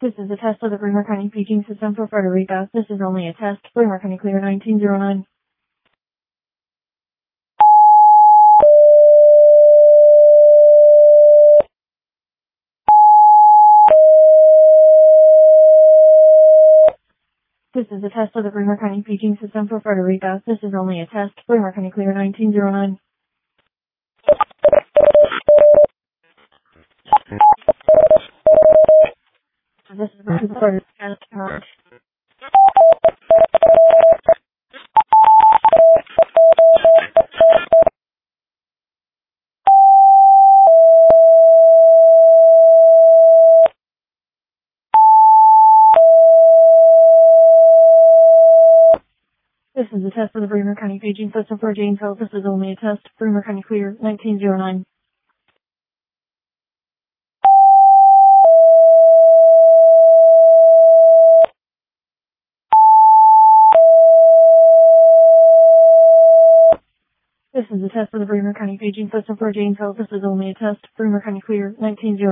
This is a test of the Bremer County Paging System for Puerto Rico. This is only a test. Bremer County Clear 1909. This is a test of the Bremer County Paging System for Puerto Rico. This is only a test. Bremer County Clear 1909. This is the first test. This is a test for the Bremer County Paging System for Janesville. This is only a test. Bremer County Clear 1909. This is a test for the Bremer County Paging System for Janesville. This is only a test. Bremer County Clear 1909.